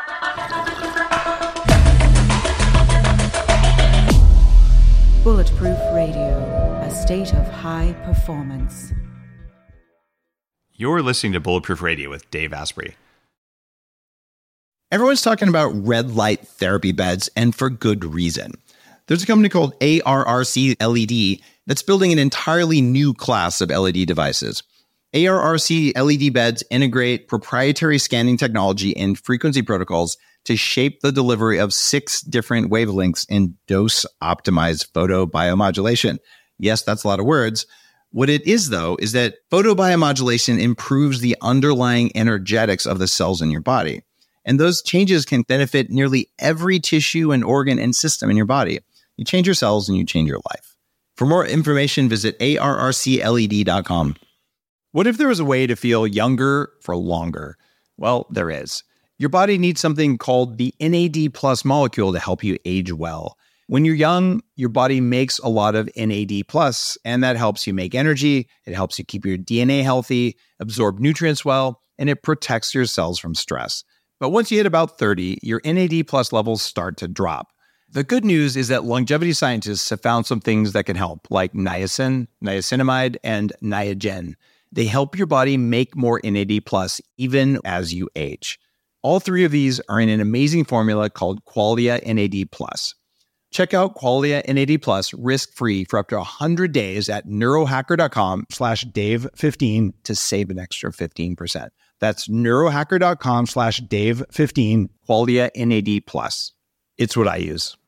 Bulletproof Radio, a state of high performance. You're listening to Bulletproof Radio with Dave Asprey. Everyone's talking about red light therapy beds, and for good reason. There's a company called ARRC LED that's building an entirely new class of LED devices. ARRC LED beds integrate proprietary scanning technology and frequency protocols to shape the delivery of 6 different wavelengths in dose-optimized photobiomodulation. Yes, that's a lot of words. What it is, though, is that photobiomodulation improves the underlying energetics of the cells in your body. And those changes can benefit nearly every tissue and organ and system in your body. You change your cells and you change your life. For more information, visit arrcled.com. What if there was a way to feel younger for longer? Well, there is. Your body needs something called the NAD+ molecule to help you age well. When you're young, your body makes a lot of NAD+, and that helps you make energy, it helps you keep your DNA healthy, absorb nutrients well, and it protects your cells from stress. But once you hit about 30, your NAD+ levels start to drop. The good news is that longevity scientists have found some things that can help, like niacin, niacinamide, and Niagen. They help your body make more NAD+, even as you age. All 3 of these are in an amazing formula called Qualia NAD+. Check out Qualia NAD+ risk-free for up to 100 days at neurohacker.com/Dave15 to save an extra 15%. That's neurohacker.com/Dave15, Qualia NAD+. It's what I use.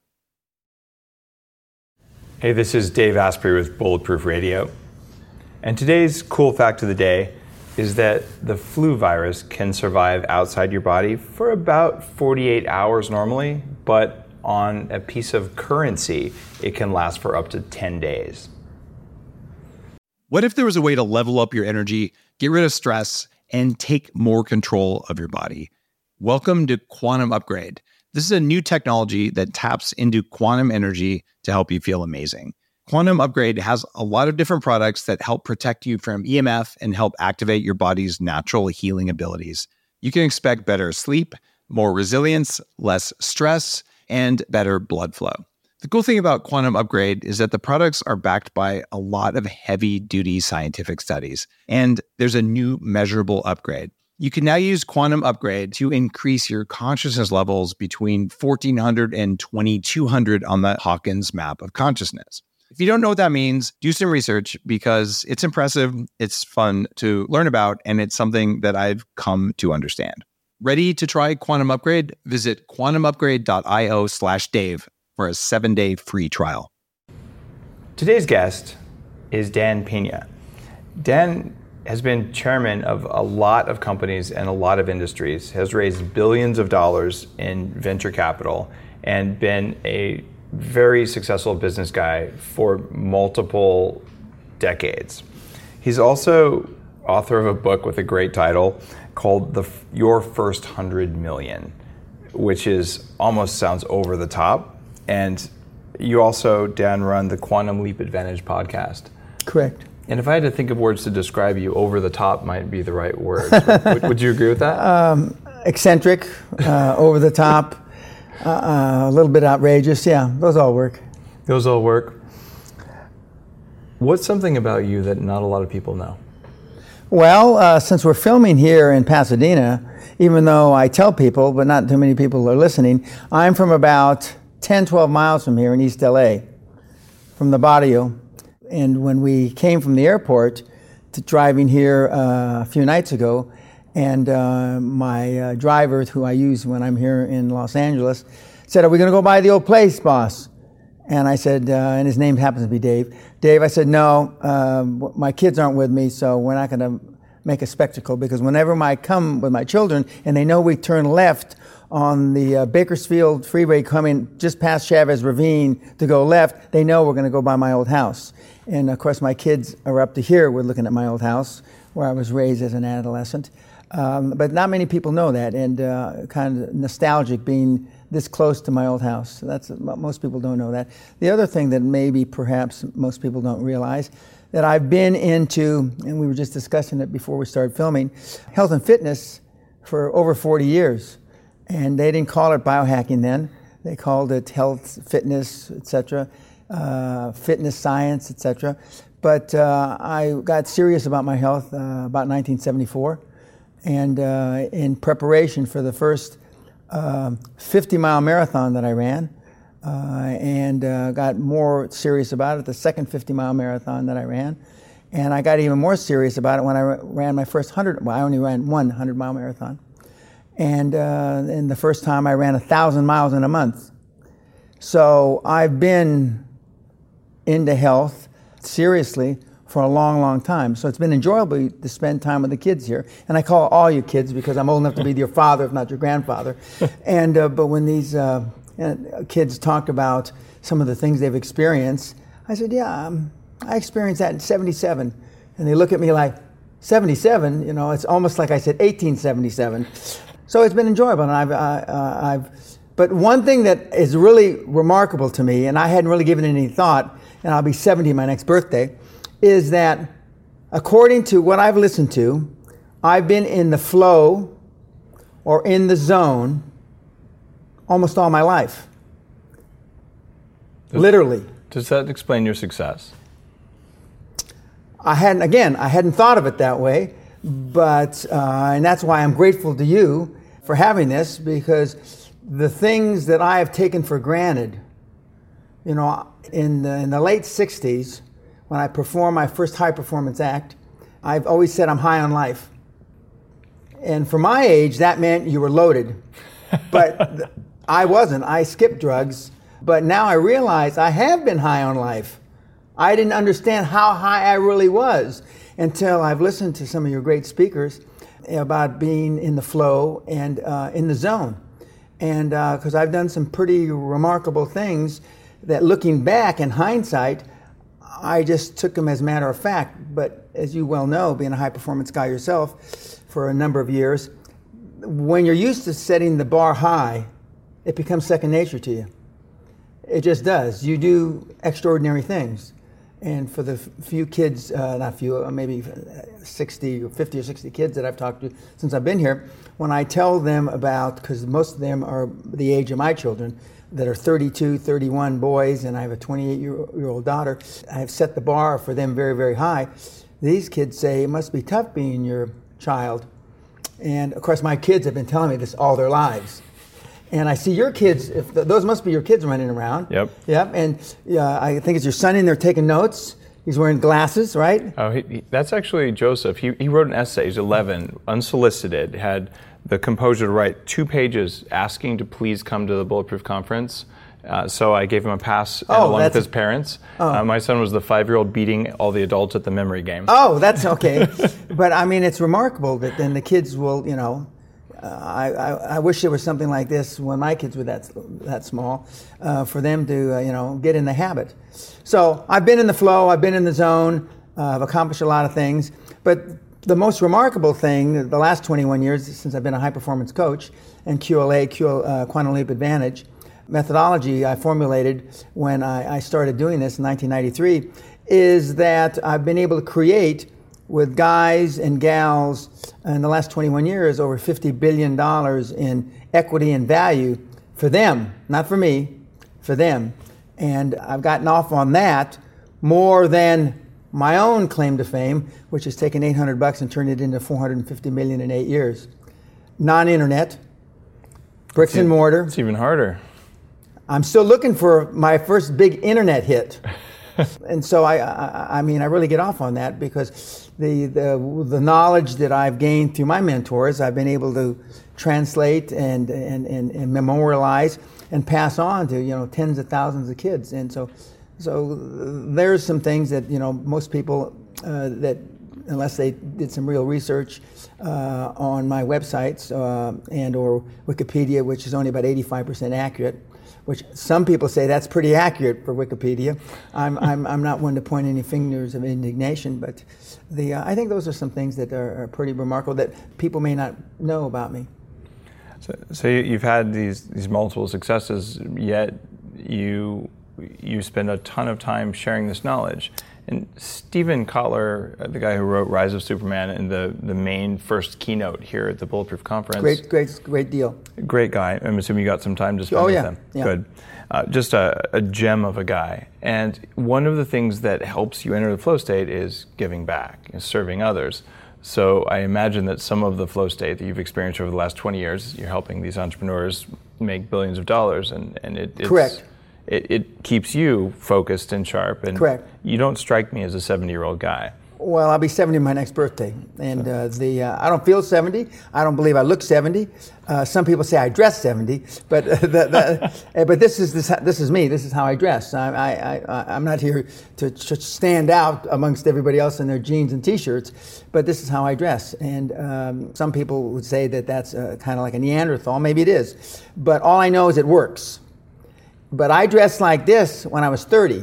Hey, this is Dave Asprey with Bulletproof Radio. And today's cool fact of the day is that the flu virus can survive outside your body for about 48 hours normally, but on a piece of currency, it can last for up to 10 days. What if there was a way to level up your energy, get rid of stress, and take more control of your body? Welcome to Quantum Upgrade. This is a new technology that taps into quantum energy to help you feel amazing. Quantum Upgrade has a lot of different products that help protect you from EMF and help activate your body's natural healing abilities. You can expect better sleep, more resilience, less stress, and better blood flow. The cool thing about Quantum Upgrade is that the products are backed by a lot of heavy-duty scientific studies, and there's a new measurable upgrade. You can now use Quantum Upgrade to increase your consciousness levels between 1400 and 2200 on the Hawkins map of consciousness. If you don't know what that means, do some research because it's impressive, it's fun to learn about, and it's something that I've come to understand. Ready to try Quantum Upgrade? Visit quantumupgrade.io/Dave for a 7-day free trial. Today's guest is Dan Pena. Dan has been chairman of a lot of companies and a lot of industries, has raised billions of dollars in venture capital, and been a very successful business guy for multiple decades. He's also author of a book with a great title called Your First 100 Million, which is almost sounds over the top. And you also, Dan, run the Quantum Leap Advantage podcast. Correct. And if I had to think of words to describe you, over the top might be the right word. Would you agree with that? Eccentric, over the top, a little bit outrageous. Yeah, those all work. Those all work. What's something about you that not a lot of people know? Well, since we're filming here in Pasadena, even though I tell people, but not too many people are listening, I'm from about 10, 12 miles from here in East LA, from the barrio. And when we came from the airport to driving here a few nights ago, and my driver, who I use when I'm here in Los Angeles, said, "Are we going to go by the old place, boss?" And I said, and his name happens to be Dave. Dave, I said, "No, my kids aren't with me, so we're not going to make a spectacle, because whenever I come with my children and they know we turn left on the Bakersfield freeway coming just past Chavez Ravine to go left, they know we're going to go by my old house." And of course, my kids are up to here. We're looking at my old house where I was raised as an adolescent. But not many people know that, and kind of nostalgic being this close to my old house. That's most people don't know that. The other thing that maybe perhaps most people don't realize, that I've been into, and we were just discussing it before we started filming, health and fitness for over 40 years. And they didn't call it biohacking then. They called it health, fitness, etc., fitness science, etc. But I got serious about my health about 1974. And in preparation for the first 50-mile marathon that I ran, and got more serious about it, the second 50-mile marathon that I ran. And I got even more serious about it when I ran my first 100, well, I only ran one 100-mile marathon. And the first time I ran 1,000 miles in a month. So I've been into health seriously for a long, long time. So it's been enjoyable to spend time with the kids here. And I call all you kids because I'm old enough to be your father, if not your grandfather. And but when these kids talked about some of the things they've experienced, I said, yeah, I experienced that in 77. And they look at me like, 77? You know, it's almost like I said 1877. So it's been enjoyable. And but one thing that is really remarkable to me, and I hadn't really given it any thought, and I'll be 70 my next birthday, is that according to what I've listened to, I've been in the flow or in the zone almost all my life. Literally. Does that explain your success? I hadn't thought of it that way, but and that's why I'm grateful to you for having this, because the things that I have taken for granted, you know, in the late 60s, when I performed my first high performance act, I've always said I'm high on life. And for my age, that meant you were loaded. But I wasn't. I skipped drugs. But now I realize I have been high on life. I didn't understand how high I really was until I've listened to some of your great speakers about being in the flow and in the zone. And because I've done some pretty remarkable things that, looking back in hindsight, I just took them as a matter of fact. But as you well know, being a high performance guy yourself for a number of years, when you're used to setting the bar high, it becomes second nature to you. It just does. You do extraordinary things. And for the few kids, not few, maybe 60 or 50 or 60 kids that I've talked to since I've been here, when I tell them about, because most of them are the age of my children, that are 32, 31 boys, and I have a 28-year-old daughter, I have set the bar for them very, very high. These kids say, it must be tough being your child. And of course, my kids have been telling me this all their lives. And I see your kids, those must be your kids running around. Yep. Yep. And I think it's your son in there taking notes. He's wearing glasses, right? Oh, that's actually Joseph. He wrote an essay. He's 11, unsolicited, had the composer to write 2 pages asking to please come to the Bulletproof Conference. So I gave him a pass along with his parents. My son was the 5-year-old beating all the adults at the memory game. Oh, that's okay. But I mean, it's remarkable that then the kids will, you know, I wish there was something like this when my kids were that small, for them to you know, get in the habit. So I've been in the flow, I've been in the zone, I've accomplished a lot of things. But the most remarkable thing, the last 21 years since I've been a high performance coach and QLA, Quantum Leap Advantage methodology I formulated when I started doing this in 1993, is that I've been able to create with guys and gals in the last 21 years over $50 billion in equity and value for them, not for me, for them. And I've gotten off on that more than my own claim to fame, which has taken $800 and turned it into $450 million in 8 years. Non-internet, bricks and mortar. It's even harder. I'm still looking for my first big internet hit. And so I mean, I really get off on that because the knowledge that I've gained through my mentors, I've been able to translate and memorialize and pass on to, you know, tens of thousands of kids. And so there's some things that, you know, most people that, unless they did some real research on my websites and or Wikipedia, which is only about 85% accurate, which some people say that's pretty accurate for Wikipedia. I'm not one to point any fingers of indignation, but I think those are some things that are pretty remarkable that people may not know about me. So you've had these multiple successes, yet you spend a ton of time sharing this knowledge. And Steven Kotler, the guy who wrote Rise of Superman and the main first keynote here at the Bulletproof Conference. Great deal. Great guy. I'm assuming you got some time to spend with him. Yeah. Good. Just a gem of a guy. And one of the things that helps you enter the flow state is giving back and serving others. So I imagine that some of the flow state that you've experienced over the last 20 years, you're helping these entrepreneurs make billions of dollars, and it's correct. It keeps you focused and sharp. And correct. You don't strike me as a 70-year-old guy. Well, I'll be 70 my next birthday, and I don't feel 70. I don't believe I look 70. Some people say I dress 70, but but this is me. This is how I dress. I'm not here to stand out amongst everybody else in their jeans and T-shirts, but this is how I dress. And some people would say that that's kind of like a Neanderthal. Maybe it is, but all I know is it works. But I dressed like this when I was 30.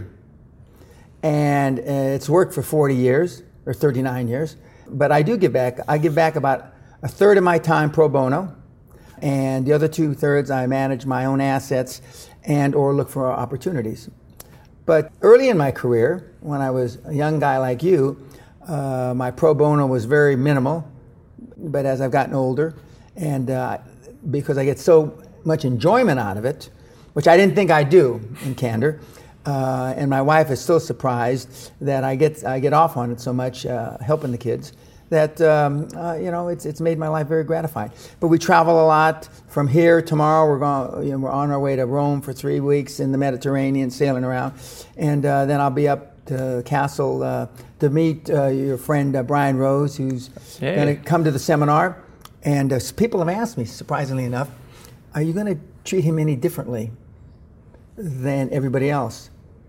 And it's worked for 40 years, or 39 years. But I do give back. I give back about a third of my time pro bono, and the other 2/3 I manage my own assets and or look for opportunities. But early in my career, when I was a young guy like you, my pro bono was very minimal. But as I've gotten older, and because I get so much enjoyment out of it, which I didn't think I'd do in candor, and my wife is still surprised that I get off on it so much, helping the kids, that it's made my life very gratifying. But we travel a lot. From here tomorrow, we're on our way to Rome for 3 weeks in the Mediterranean, sailing around, and then I'll be up to Castle to meet your friend Brian Rose, who's going to come to the seminar. And people have asked me, surprisingly enough, are you going to treat him any differently than everybody else?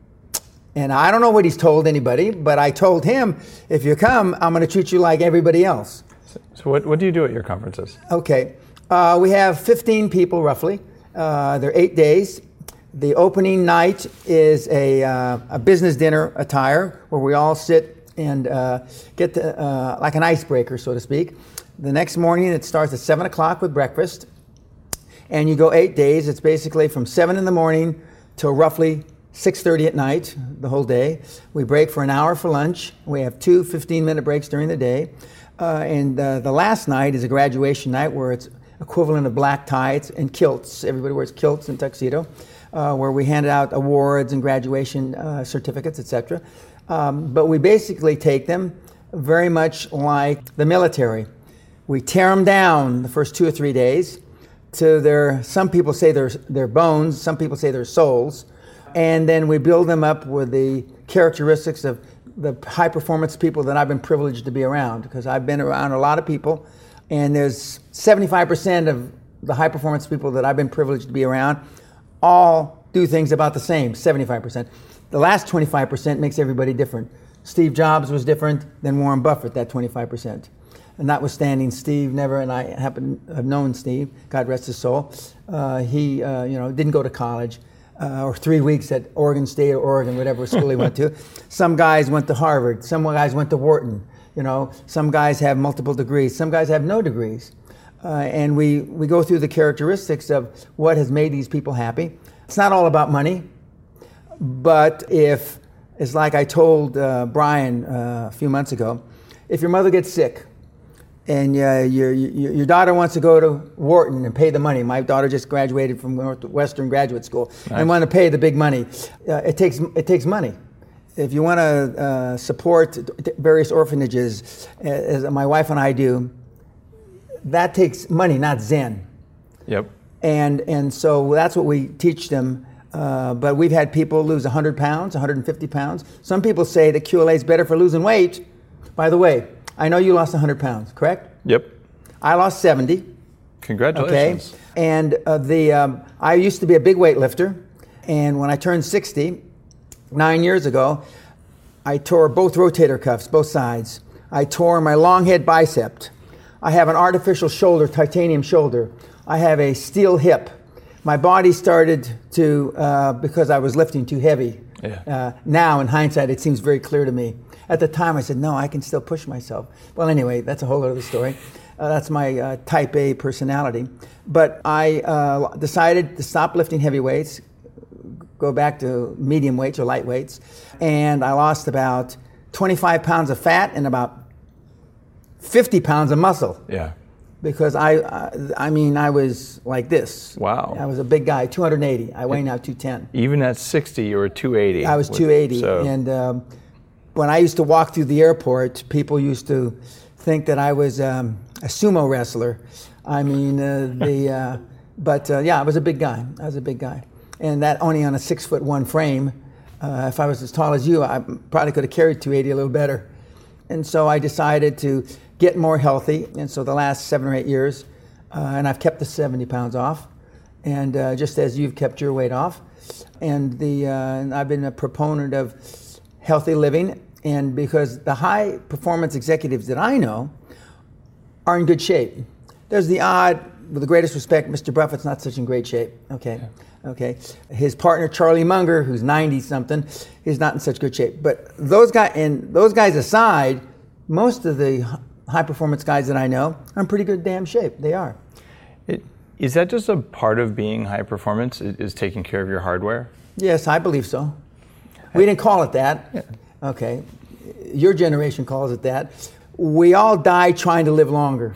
And I don't know what he's told anybody, but I told him, if you come, I'm going to treat you like everybody else. So what do you do at your conferences? Okay. We have 15 people, roughly. They're 8 days. The opening night is a business dinner attire where we all sit and get like an icebreaker, so to speak. The next morning, it starts at 7 o'clock with breakfast. And you go 8 days. It's basically from 7 in the morning till roughly 6:30 at night, the whole day. We break for an hour for lunch. We have 2 15-minute breaks during the day. And the last night is a graduation night where it's equivalent of black ties and kilts. Everybody wears kilts and tuxedo, where we hand out awards and graduation certificates, etc. But we basically take them very much like the military. We tear them down the first 2 or 3 days to some people say their bones, some people say their souls. And then we build them up with the characteristics of the high performance people that I've been privileged to be around, because I've been around a lot of people, and there's 75% of the high performance people that I've been privileged to be around all do things about the same, 75%. The last 25% makes everybody different. Steve Jobs was different than Warren Buffett, that 25%. And notwithstanding, Steve never, and I happen to have known Steve, God rest his soul, he didn't go to college. Or 3 weeks at Oregon State or Oregon, whatever school he went to. Some guys went to Harvard. Some guys went to Wharton. Some guys have multiple degrees. Some guys have no degrees. And we go through the characteristics of what has made these people happy. It's not all about money, but if, it's like I told Brian a few months ago, if your mother gets sick, and your daughter wants to go to Wharton and pay the money. My daughter just graduated from Northwestern Graduate School. Nice. And want to pay the big money. It takes money. If you want to support various orphanages, as my wife and I do, that takes money, not Zen. Yep. And so that's what we teach them. But we've had people lose 100 pounds, 150 pounds. Some people say that QLA is better for losing weight. By the way, I know you lost 100 pounds, correct? Yep. I lost 70. Congratulations. Okay. And I used to be a big weightlifter. And when I turned 60, 9 years ago, I tore both rotator cuffs, both sides. I tore my long head bicep. I have an artificial shoulder, titanium shoulder. I have a steel hip. My body started to, because I was lifting too heavy. Yeah. Now, in hindsight, it seems very clear to me. At the time, I said, no, I can still push myself. Well, anyway, that's a whole other story. That's my type A personality. But I decided to stop lifting heavy weights, go back to medium weights or light weights, and I lost about 25 pounds of fat and about 50 pounds of muscle. Yeah. Because I mean, I was like this. Wow. I was a big guy, 280. I weigh now 210. Even at 60, you were 280. I was 280. And when I used to walk through the airport, people used to think that I was a sumo wrestler. I mean, but I was a big guy. I was a big guy. And that only on a 6'1" frame. If I was as tall as you, I probably could have carried 280 a little better. And so I decided to get more healthy. And so the last 7 or 8 years, and I've kept the 70 pounds off, and just as you've kept your weight off. And and I've been a proponent of healthy living, and because the high performance executives that I know are in good shape. There's the odd, with the greatest respect, Mr. Buffett's not such in great shape. Okay. His partner Charlie Munger, who's 90-something, is not in such good shape. But those guys aside, most of the high-performance guys that I know are in pretty good damn shape. They are. Is that just a part of being high performance, is taking care of your hardware? Yes, I believe so. We didn't call it that. Yeah. Okay. Your generation calls it that. We all die trying to live longer.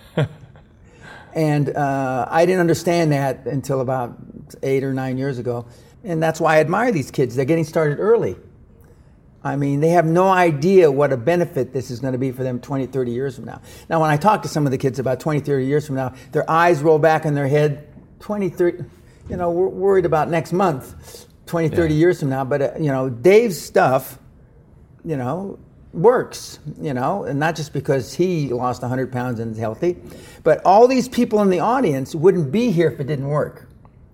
And I didn't understand that until about 8 or 9 years ago. And that's why I admire these kids. They're getting started early. I mean, they have no idea what a benefit this is going to be for them 20, 30 years from now. Now, when I talk to some of the kids about 20, 30 years from now, their eyes roll back in their head. 20, 30, we're worried about next month, 20, 30 years from now. But, Dave's stuff, works, and not just because he lost 100 pounds and is healthy, but all these people in the audience wouldn't be here if it didn't work.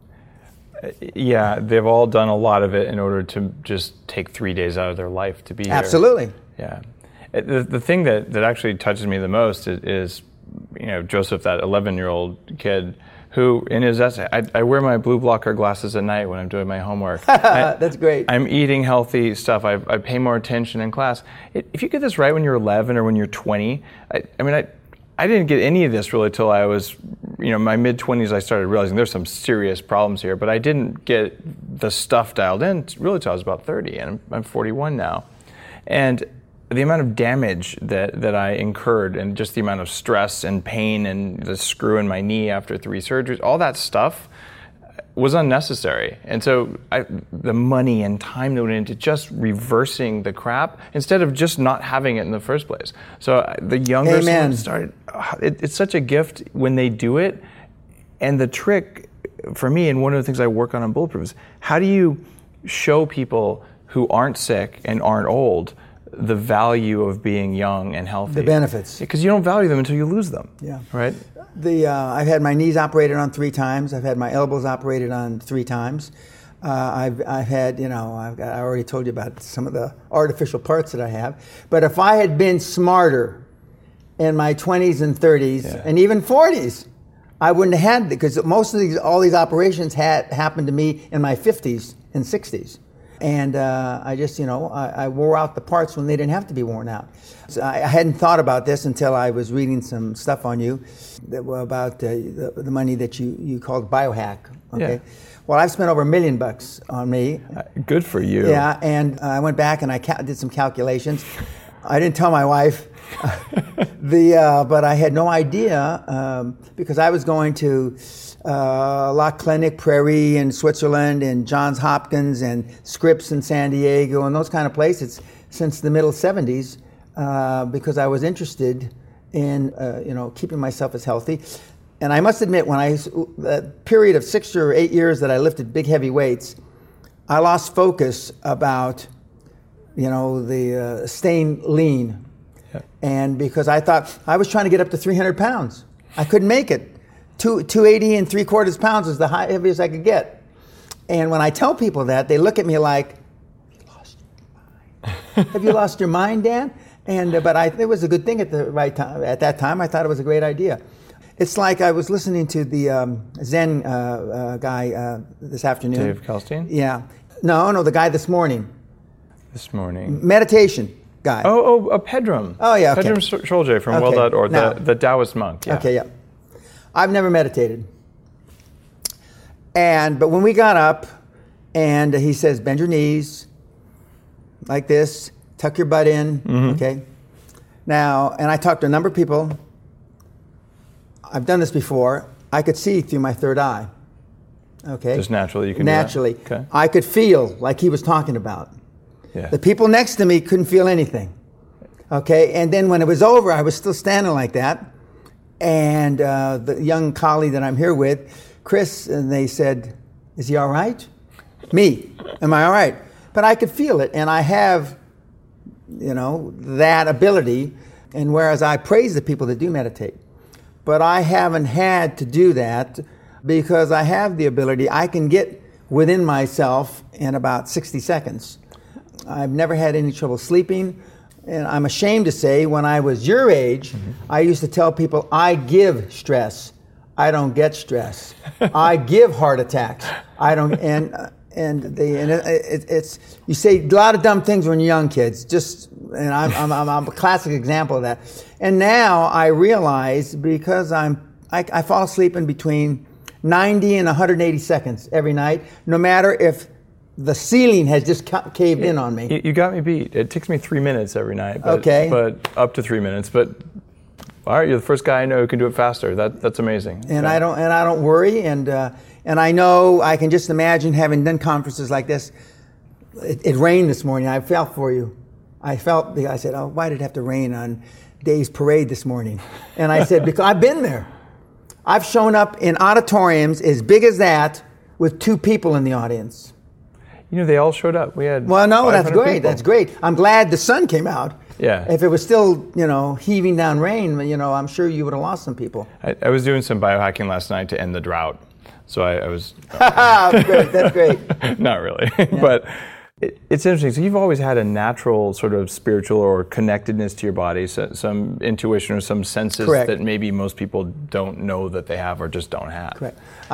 Yeah, they've all done a lot of it in order to just take 3 days out of their life to be here. Absolutely. Yeah. The thing that actually touches me the most is Joseph, that 11-year-old kid, who in his essay, I wear my blue blocker glasses at night when I'm doing my homework. That's great. I'm eating healthy stuff. I pay more attention in class. If you get this right when you're 11 or when you're 20, I didn't get any of this really till I was, my mid-20s. I started realizing there's some serious problems here, but I didn't get the stuff dialed in really till I was about 30, and I'm 41 now. And the amount of damage that I incurred, and just the amount of stress and pain and the screw in my knee after 3 surgeries, all that stuff was unnecessary. And so the money and time that went into just reversing the crap instead of just not having it in the first place. So the younger ones started, it's such a gift when they do it. And the trick for me, and one of the things I work on Bulletproof, is how do you show people who aren't sick and aren't old the value of being young and healthy. The benefits. Because you don't value them until you lose them. Yeah. Right? I've had my knees operated on 3 times. I've had my elbows operated on 3 times. I've had, I already told you about some of the artificial parts that I have. But if I had been smarter in my 20s and 30s and even 40s, I wouldn't have had, because most of all these operations had happened to me in my 50s and 60s. And I just, I wore out the parts when they didn't have to be worn out. So I hadn't thought about this until I was reading some stuff on you about the money that you called biohack. Okay. Yeah. Well, I've spent over $1 million on me. Good for you. Yeah, and I went back and I did some calculations. I didn't tell my wife, but I had no idea because I was going to La Clinique Prairie in Switzerland and Johns Hopkins and Scripps in San Diego and those kind of places since the middle 70s because I was interested in keeping myself as healthy. And I must admit, when that period of 6 or 8 years that I lifted big heavy weights, I lost focus about the staying lean. Yeah. And because I thought I was trying to get up to 300 pounds, I couldn't make it. 280 3/4 pounds is the heaviest I could get. And when I tell people that, they look at me like, "Have you lost your mind? Have you lost your mind, Dan?" And it was a good thing at the right time. At that time, I thought it was a great idea. It's like I was listening to the Zen guy this afternoon. Dave Kalstein? Yeah. No, the guy this morning. This morning. Meditation guy. Pedram. Oh, yeah, okay. Pedram Sholje from Well.org, the Taoist monk. Yeah. Okay, yeah. I've never meditated. But when we got up, and he says, bend your knees like this, tuck your butt in, okay? Now, and I talked to a number of people. I've done this before. I could see through my third eye, okay? Just naturally you can Naturally. do that? Okay. I could feel like he was talking about. Yeah. The people next to me couldn't feel anything, okay? And then when it was over, I was still standing like that. And the young colleague that I'm here with, Chris, and they said, is he all right? Me, am I all right? But I could feel it, and I have, that ability. And whereas I praise the people that do meditate, but I haven't had to do that because I have the ability. I can get within myself in about 60 seconds. I've never had any trouble sleeping. And I'm ashamed to say, when I was your age, I used to tell people, I give stress. I don't get stress. I give heart attacks. I don't, it's you say a lot of dumb things when you're young kids. And I'm a classic example of that. And now I realize, because I fall asleep in between 90 and 180 seconds every night, no matter if the ceiling has just caved in on me. You got me beat. It takes me 3 minutes every night. But, okay. But up to 3 minutes. But all right, you're the first guy I know who can do it faster. That's amazing. And I don't worry. And I know, I can just imagine, having done conferences like this. It rained this morning. I felt for you. I said, oh, why did it have to rain on Dave's parade this morning? And I said, because I've been there. I've shown up in auditoriums as big as that with 2 people in the audience. They all showed up. We had that's great. People. That's great. I'm glad the sun came out. Yeah. If it was still, heaving down rain, I'm sure you would have lost some people. I was doing some biohacking last night to end the drought. So I was... Great. That's great. Not really. Yeah. But it's interesting. So you've always had a natural sort of spiritual or connectedness to your body, some intuition or some senses Correct. that maybe most people don't know that they have or just don't have. Correct.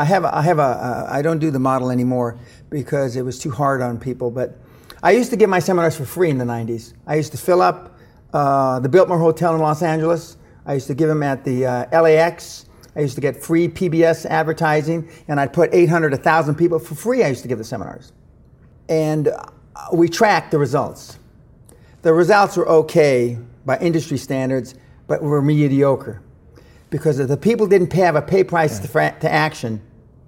I don't do the model anymore because it was too hard on people, but I used to give my seminars for free in the 90s. I used to fill up the Biltmore Hotel in Los Angeles. I used to give them at the LAX. I used to get free PBS advertising, and I'd put 800, 1,000 people for free. I used to give the seminars. And we tracked the results. The results were okay by industry standards, but were mediocre. Because if the people didn't have a pay price to action,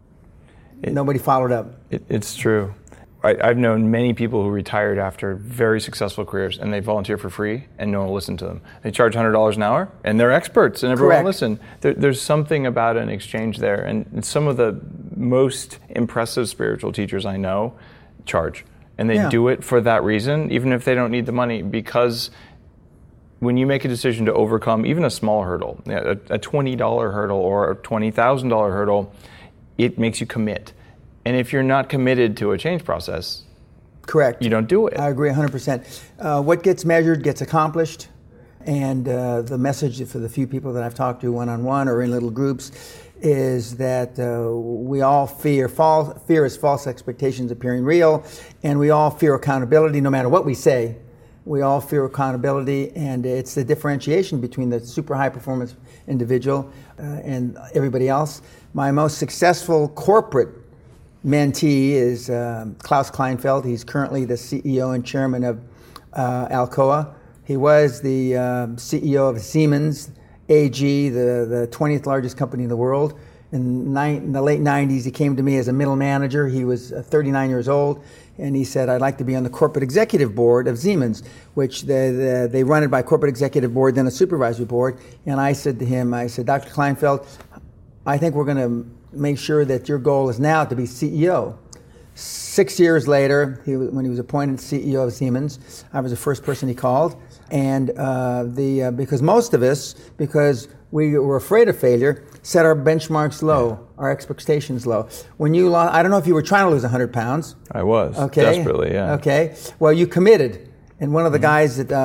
nobody followed up. It's true. I've known many people who retired after very successful careers, and they volunteer for free, and no one will listen to them. They charge $100 an hour, and they're experts, and everyone will listen. There's something about an exchange there, and some of the most impressive spiritual teachers I know charge, and they do it for that reason, even if they don't need the money, because when you make a decision to overcome even a small hurdle, a $20 hurdle or a $20,000 hurdle, it makes you commit. And if you're not committed to a change process, correct, you don't do it. I agree 100%. What gets measured gets accomplished. And the message for the few people that I've talked to one-on-one or in little groups is that we all fear is false expectations appearing real, and we all fear accountability no matter what we say. We all fear accountability, and it's the differentiation between the super high performance individual and everybody else. My most successful corporate mentee is Klaus Kleinfeld. He's currently the CEO and chairman of Alcoa. He was the CEO of Siemens AG, the 20th largest company in the world. In the late 90s, he came to me as a middle manager. He was 39 years old, and he said, I'd like to be on the corporate executive board of Siemens, which they run it by corporate executive board, then a supervisory board. And I said to him, Dr. Kleinfeld, I think we're going to make sure that your goal is now to be CEO. 6 years later, when he was appointed CEO of Siemens, I was the first person he called. And because most of us, because we were afraid of failure, set our benchmarks low, our expectations low. When you lost, I don't know if you were trying to lose 100 pounds. I was, desperately, yeah. Okay, well, you committed. And one of the guys that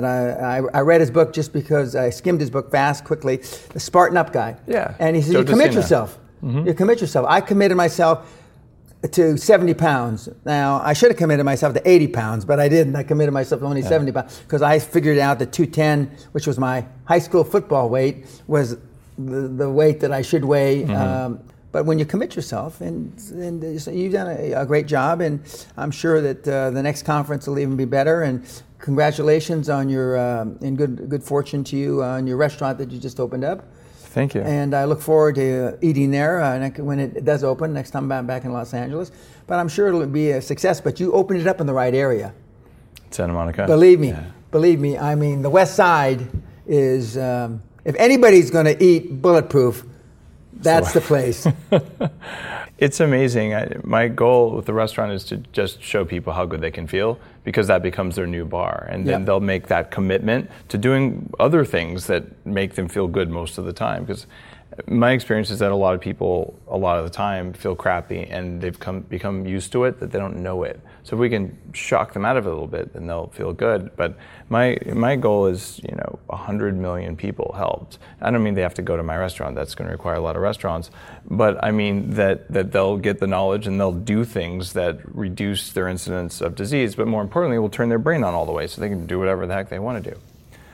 I read his book just because I skimmed his book quickly, the Spartan Up guy. Yeah. And he said, you commit yourself. Mm-hmm. You commit yourself. I committed myself to 70 pounds. Now, I should have committed myself to 80 pounds, but I didn't. I committed myself to only 70 pounds because I figured out that 210, which was my high school football weight, was the weight that I should weigh. But when you commit yourself, and so you've done a great job, and I'm sure that the next conference will even be better. And congratulations on your and good fortune to you on your restaurant that you just opened up. Thank you. And I look forward to eating there when it does open next time I'm back in Los Angeles. But I'm sure it'll be a success. But you opened it up in the right area. Santa Monica. Believe me. I mean, the West Side is. If anybody's going to eat Bulletproof, that's the place. It's amazing. My goal with the restaurant is to just show people how good they can feel, because that becomes their new bar. And then they'll make that commitment to doing other things that make them feel good most of the time. Because my experience is that a lot of people, a lot of the time, feel crappy, and they've become used to it, that they don't know it. So if we can shock them out of it a little bit, then they'll feel good. But my goal is, 100 million people helped. I don't mean they have to go to my restaurant. That's going to require a lot of restaurants. But I mean that they'll get the knowledge and they'll do things that reduce their incidence of disease, but more importantly, will turn their brain on all the way so they can do whatever the heck they want to do.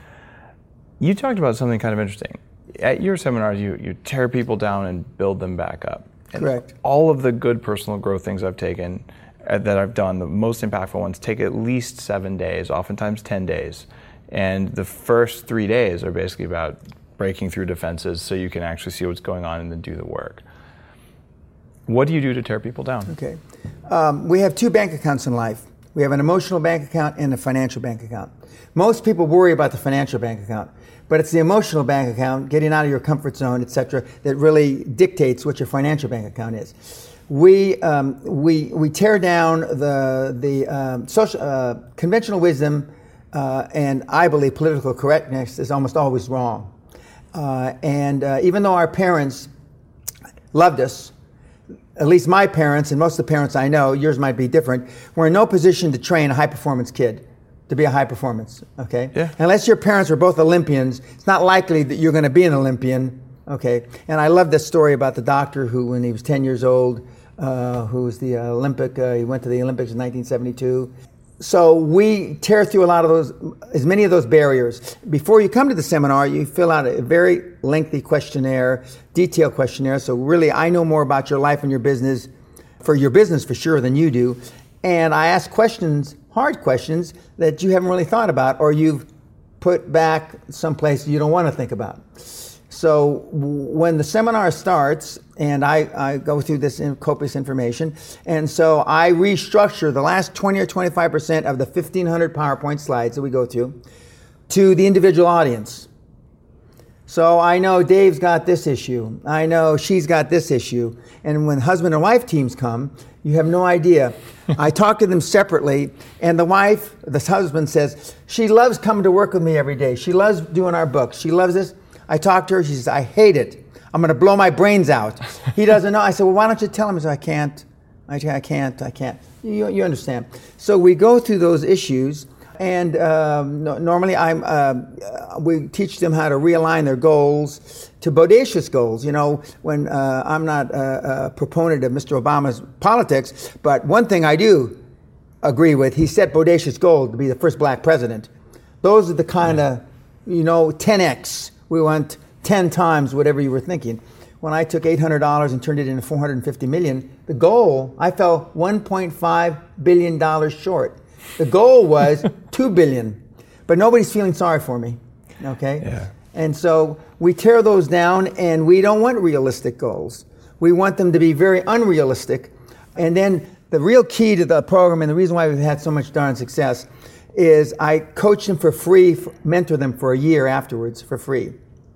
You talked about something kind of interesting. At your seminars, you tear people down and build them back up. And correct. All of the good personal growth things I've taken, that I've done, the most impactful ones, take at least 7 days, oftentimes 10 days. And the first 3 days are basically about breaking through defenses so you can actually see what's going on and then do the work. What do you do to tear people down? Okay. We have 2 bank accounts in life. We have an emotional bank account and a financial bank account. Most people worry about the financial bank account, but it's the emotional bank account, getting out of your comfort zone, etc., that really dictates what your financial bank account is. We tear down the social conventional wisdom, and I believe political correctness is almost always wrong. And even though our parents loved us, at least my parents and most of the parents I know, yours might be different, were in no position to train a high-performance kid to be a high performance, okay? Yeah. Unless your parents were both Olympians, it's not likely that you're going to be an Olympian, okay? And I love this story about the doctor who, when he was 10 years old, who was the Olympic, he went to the Olympics in 1972. So we tear through a lot of those, as many of those barriers. Before you come to the seminar, you fill out a very lengthy questionnaire, detailed questionnaire. So really, I know more about your life and your business for sure than you do. And I ask questions, hard questions, that you haven't really thought about, or you've put back someplace you don't want to think about. So when the seminar starts, and I go through this copious information, and so I restructure the last 20 or 25% of the 1,500 PowerPoint slides that we go through to the individual audience. So I know Dave's got this issue. I know she's got this issue. And when husband and wife teams come, you have no idea. I talk to them separately, and the husband says, she loves coming to work with me every day. She loves doing our books. She loves this. I talk to her. She says, I hate it. I'm going to blow my brains out. He doesn't know. I said, well, why don't you tell him? He said, I can't. You understand. So we go through those issues, and normally we teach them how to realign their goals to bodacious goals. You know, when I'm not a proponent of Mr. Obama's politics, but one thing I do agree with, he set bodacious goals to be the first black president. Those are the kind of, 10x. We want 10 times whatever you were thinking. When I took $800 and turned it into $450 million, the goal, I fell $1.5 billion short. The goal was $2 billion, but nobody's feeling sorry for me, okay? Yeah. And so we tear those down, and we don't want realistic goals. We want them to be very unrealistic. And then the real key to the program, and the reason why we've had so much darn success, is I coach them for free, mentor them for a year afterwards for free.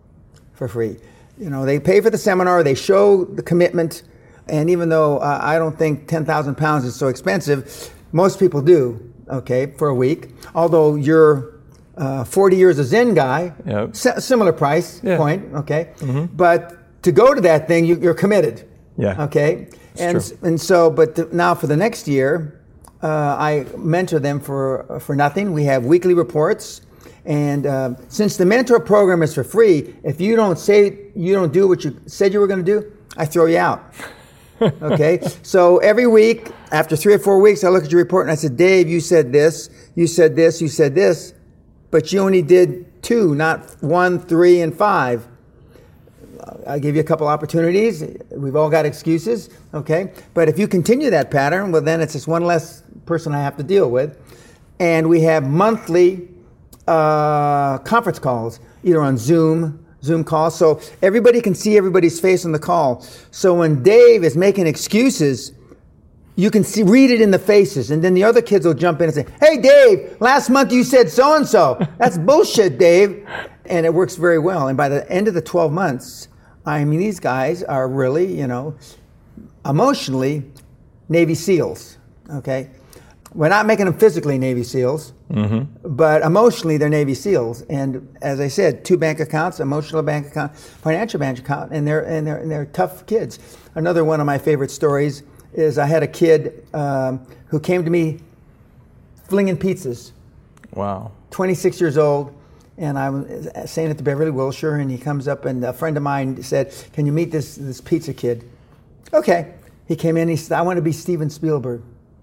They pay for the seminar, they show the commitment, and even though I don't think 10,000 pounds is so expensive, most people do, okay, for a week. Although you're 40 years a Zen guy, yep. Similar price point, okay? Mm-hmm. But to go to that thing, you're committed, yeah. Okay? And so, now for the next year, I mentor them for nothing. We have weekly reports. And since the mentor program is for free, if you don't do what you said you were going to do, I throw you out. Okay? So every week, after 3 or 4 weeks, I look at your report and I said, Dave, you said this, you said this, you said this, but you only did 2, not 1, 3, and 5. I'll give you a couple opportunities. We've all got excuses, okay? But if you continue that pattern, well, then it's just one less person I have to deal with. And we have monthly conference calls, either on Zoom calls, so everybody can see everybody's face on the call. So when Dave is making excuses, you can read it in the faces, and then the other kids will jump in and say, "Hey, Dave, last month you said so-and-so." That's bullshit, Dave. And it works very well. And by the end of the 12 months, I mean, these guys are really, emotionally Navy SEALs, okay? We're not making them physically Navy SEAls, but emotionally they're Navy SEAls. And as I said, 2 bank accounts, emotional bank account, financial bank account, and they're tough kids. Another one of my favorite stories is I had a kid who came to me flinging pizzas. Wow. 26 years old, and I was staying at the Beverly Wilshire, and he comes up, and a friend of mine said, "Can you meet this pizza kid?" Okay. He came in, he said, "I want to be Steven Spielberg."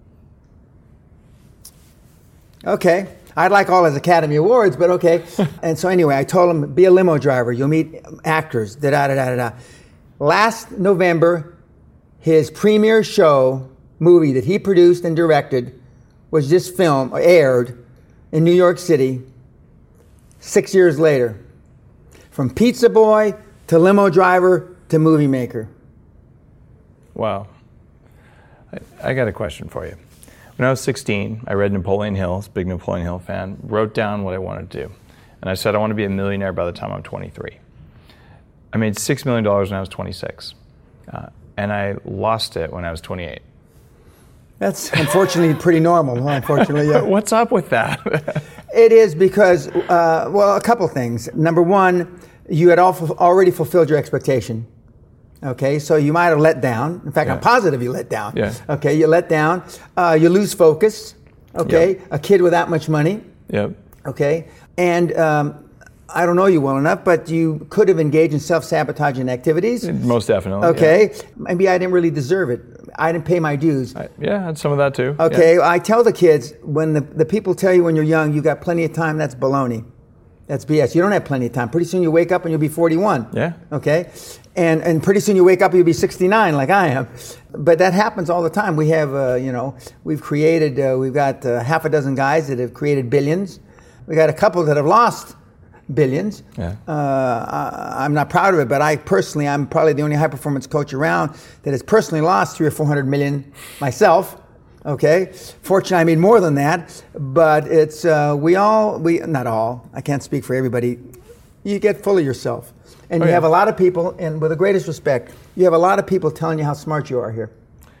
Okay, I'd like all his Academy Awards, but okay. And so anyway, I told him, be a limo driver. You'll meet actors, da-da-da-da-da. Last November, his premiere movie that he produced and directed was just aired in New York City 6 years later. From pizza boy to limo driver to movie maker. Wow. I got a question for you. When I was 16, I read Napoleon Hill, big Napoleon Hill fan, wrote down what I wanted to do. And I said I want to be a millionaire by the time I'm 23. I made $6 million when I was 26. And I lost it when I was 28. That's unfortunately pretty normal, huh? Unfortunately, yeah. What's up with that? It is because, a couple things. Number one, you had already fulfilled your expectation. Okay, so you might have let down. In fact, I'm positive you let down. Yeah. Okay, you let down. You lose focus. Okay, a kid with that much money. Yep. Okay, and I don't know you well enough, but you could have engaged in self-sabotaging activities. Most definitely. Okay, yeah. Maybe I didn't really deserve it. I didn't pay my dues. I had some of that too. Okay, yeah. I tell the kids, when the people tell you when you're young, you got plenty of time, that's baloney. That's BS. You don't have plenty of time. Pretty soon you wake up and you'll be 41. Yeah. Okay? And pretty soon you wake up and you'll be 69 like I am. But that happens all the time. We have, we've got half a dozen guys that have created billions. We got a couple that have lost billions. Yeah. I'm not proud of it, but I'm probably the only high-performance coach around that has personally lost 300 or 400 million myself. Okay, fortunately I made more than that, but it's not all. I can't speak for everybody. You get full of yourself, and you have a lot of people. And with the greatest respect, you have a lot of people telling you how smart you are here.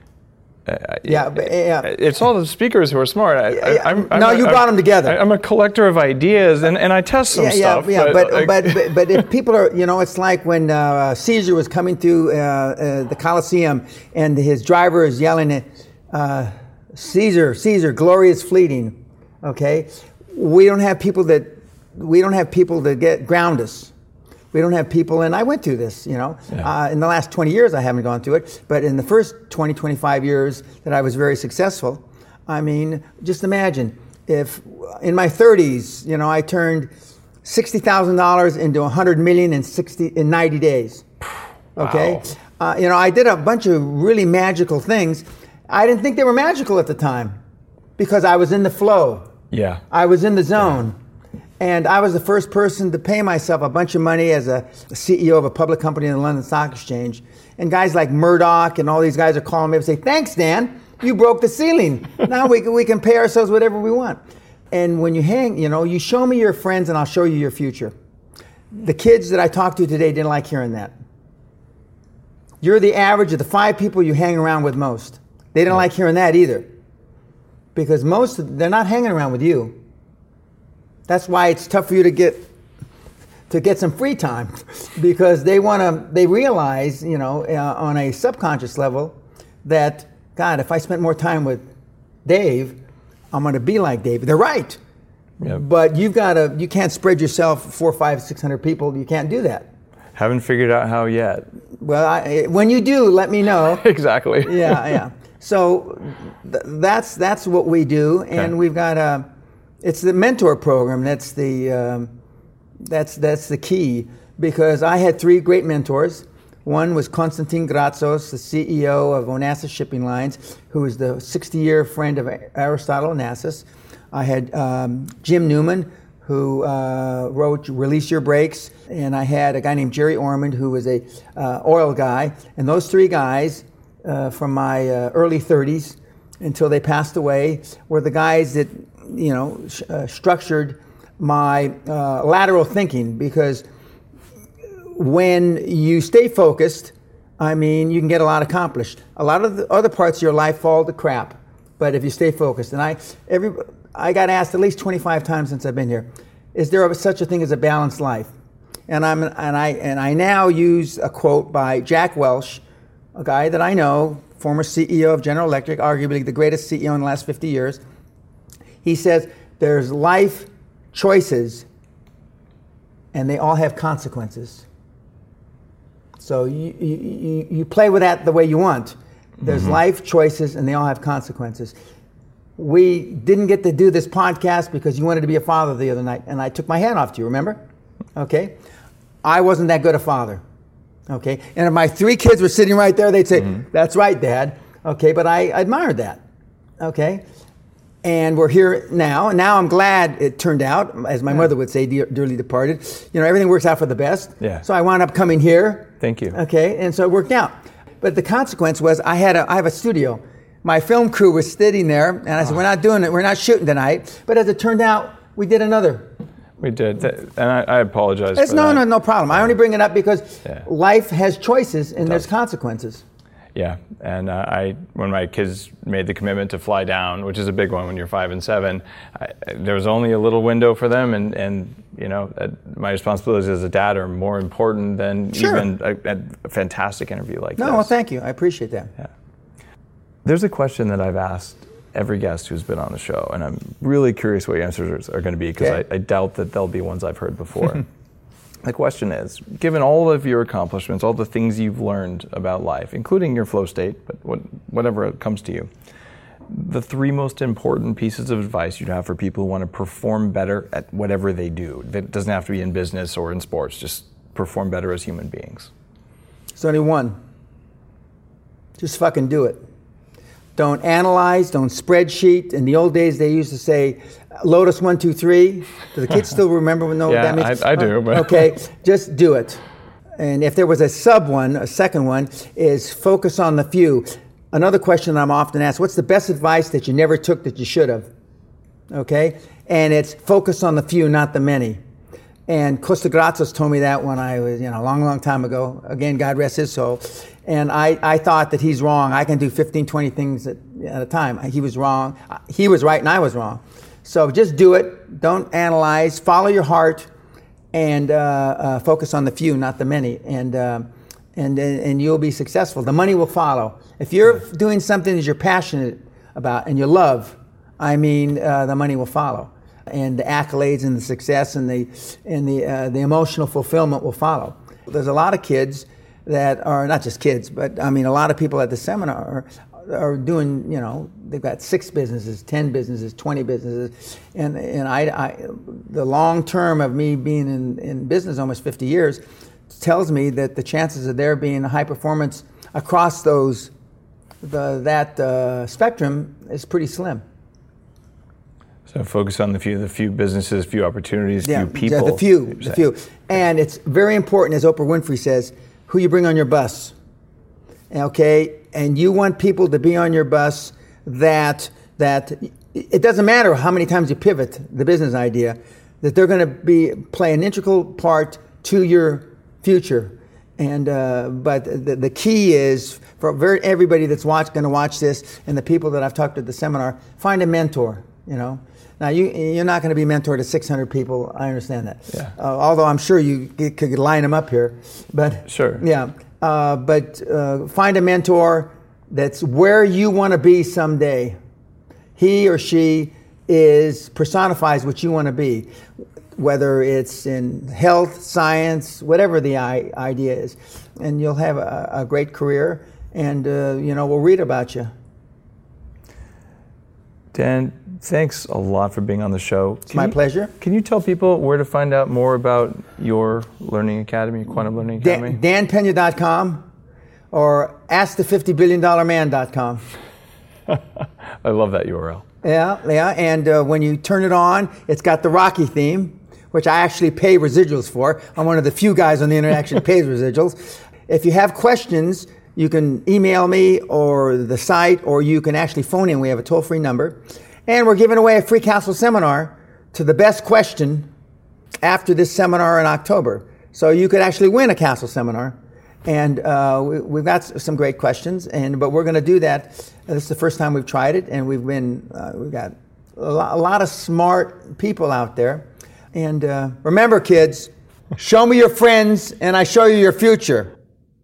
It's all the speakers who are smart. You brought them together. I'm a collector of ideas, and I test some stuff. But if people are, it's like when Caesar was coming through the Colosseum, and his driver is yelling at. Caesar, glory is fleeting. Okay, we don't have people that ground us. We don't have people, and I went through this. In the last 20 years, I haven't gone through it, but in the first 20, 25 years that I was very successful, I mean, just imagine if in my 30s, I turned $60,000 into $100 million in 90 days. Okay, wow. I did a bunch of really magical things. I didn't think they were magical at the time because I was in the flow. Yeah. I was in the zone. Yeah. And I was the first person to pay myself a bunch of money as a CEO of a public company in the London Stock Exchange. And guys like Murdoch and all these guys are calling me and say, "Thanks, Dan. You broke the ceiling. Now we can pay ourselves whatever we want." And when you you show me your friends and I'll show you your future. The kids that I talked to today didn't like hearing that. You're the average of the 5 people you hang around with most. They didn't like hearing that either, because they're not hanging around with you. That's why it's tough for you to get some free time, because they realize, on a subconscious level that, God, if I spent more time with Dave, I'm going to be like Dave. They're right. Yep. But you can't spread yourself 400, 500, 600 people. You can't do that. Haven't figured out how yet. Well, when you do, let me know. Exactly. Yeah. So that's what we do, and we've got it's the mentor program. That's the key, because I had three great mentors. One was Konstantin Gratsos, the CEO of Onassis Shipping Lines, who was the 60-year friend of Aristotle Onassis. I had Jim Newman, who wrote Release Your Brakes, and I had a guy named Jerry Ormond, who was a oil guy. And those three guys, from my early 30s until they passed away, were the guys that structured my lateral thinking, because when you stay focused, I mean, you can get a lot accomplished. A lot of the other parts of your life fall to crap, but if you stay focused, and I got asked at least 25 times since I've been here, is there such a thing as a balanced life? And I now use a quote by Jack Welch, a guy that I know, former CEO of General Electric, arguably the greatest CEO in the last 50 years. He says, there's life choices, and they all have consequences. So you play with that the way you want. There's life choices, and they all have consequences. We didn't get to do this podcast because you wanted to be a father the other night, and I took my hat off to you, remember? Okay? I wasn't that good a father. Okay? And if my three kids were sitting right there, they'd say, that's right, Dad. Okay, but I admired that. Okay? And we're here now, and now I'm glad it turned out, as my mother would say, dearly departed. Everything works out for the best. Yeah. So I wound up coming here. Thank you. Okay, and so it worked out. But the consequence was I have a studio. My film crew was sitting there, and I said, we're not doing it, we're not shooting tonight. But as it turned out, we did another. We did, and I apologize for that. No problem. I only bring it up because life has choices, and there's consequences. Yeah, and when my kids made the commitment to fly down, which is a big one when you're 5 and 7, there was only a little window for them, and my responsibilities as a dad are more important than even a fantastic interview like this. No, well, thank you. I appreciate that. Yeah. There's a question that I've asked every guest who's been on the show, and I'm really curious what your answers are going to be, because I doubt that they'll be ones I've heard before. The question is, given all of your accomplishments, all the things you've learned about life, including your flow state, but whatever comes to you, the three most important pieces of advice you'd have for people who want to perform better at whatever they do. That doesn't have to be in business or in sports, just perform better as human beings. There's only one. Just fucking do it. Don't analyze, don't spreadsheet. In the old days, they used to say, Lotus 1, 2, 3. Do the kids still remember what that means? I do. But okay, just do it. And if there was a second one, is focus on the few. Another question I'm often asked, what's the best advice that you never took that you should have? Okay? And it's focus on the few, not the many. And Costa Gratsos told me that when I was, a long time ago. Again, God rest his soul. And I thought that he's wrong. I can do 15, 20 things at a time. He was wrong. He was right and I was wrong. So just do it. Don't analyze. Follow your heart, and focus on the few, not the many. And you'll be successful. The money will follow. If you're doing something that you're passionate about and you love, the money will follow. And the accolades and the success and the emotional fulfillment will follow. There's a lot of kids that are not just kids, but a lot of people at the seminar are doing, they've got 6 businesses, 10 businesses, 20 businesses, and I the long term of me being in business almost 50 years tells me that the chances of there being a high performance across that spectrum is pretty slim. So focus on the few businesses, few opportunities, few people. The few. And it's very important, as Oprah Winfrey says, who you bring on your bus. Okay? And you want people to be on your bus that it doesn't matter how many times you pivot the business idea, that they're going to play an integral part to your future. And but the key is for everybody that's going to watch this, and the people that I've talked to at the seminar, find a mentor. Now you're not going to be mentored to 600 people. I understand that. Yeah. Although I'm sure you could line them up here, but sure. Yeah. But find a mentor that's where you want to be someday. He or she personifies what you want to be, whether it's in health, science, whatever the idea is, and you'll have a great career. And we'll read about you. Dan, thanks a lot for being on the show. It's my pleasure. Can you tell people where to find out more about your Learning Academy, Quantum Learning Academy? DanPena.com or AskThe50BillionDollarMan.com. I love that URL. Yeah, and when you turn it on, it's got the Rocky theme, which I actually pay residuals for. I'm one of the few guys on the internet actually pays residuals. If you have questions, you can email me or the site, or you can actually phone in. We have a toll-free number. And we're giving away a free Castle seminar to the best question after this seminar in October. So you could actually win a Castle seminar. And we've got some great questions, but we're going to do that. This is the first time we've tried it, and we've got a lot of smart people out there. And remember, kids, show me your friends, and I show you your future.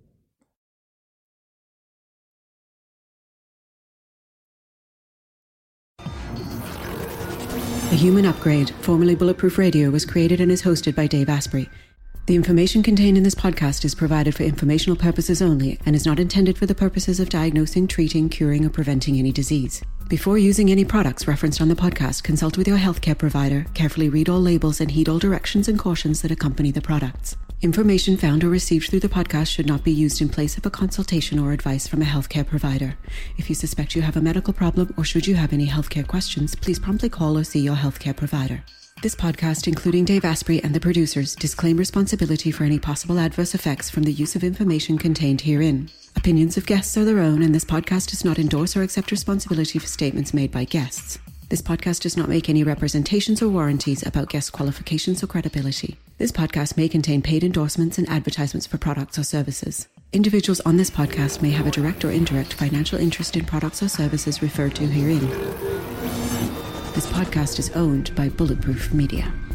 The Human Upgrade, formerly Bulletproof Radio, was created and is hosted by Dave Asprey. The information contained in this podcast is provided for informational purposes only and is not intended for the purposes of diagnosing, treating, curing, or preventing any disease. Before using any products referenced on the podcast, consult with your healthcare provider, carefully read all labels, and heed all directions and cautions that accompany the products. Information found or received through the podcast should not be used in place of a consultation or advice from a healthcare provider. If you suspect you have a medical problem or should you have any healthcare questions, please promptly call or see your healthcare provider. This podcast, including Dave Asprey and the producers, disclaim responsibility for any possible adverse effects from the use of information contained herein. Opinions of guests are their own, and this podcast does not endorse or accept responsibility for statements made by guests. This podcast does not make any representations or warranties about guest qualifications or credibility. This podcast may contain paid endorsements and advertisements for products or services. Individuals on this podcast may have a direct or indirect financial interest in products or services referred to herein. This podcast is owned by Bulletproof Media.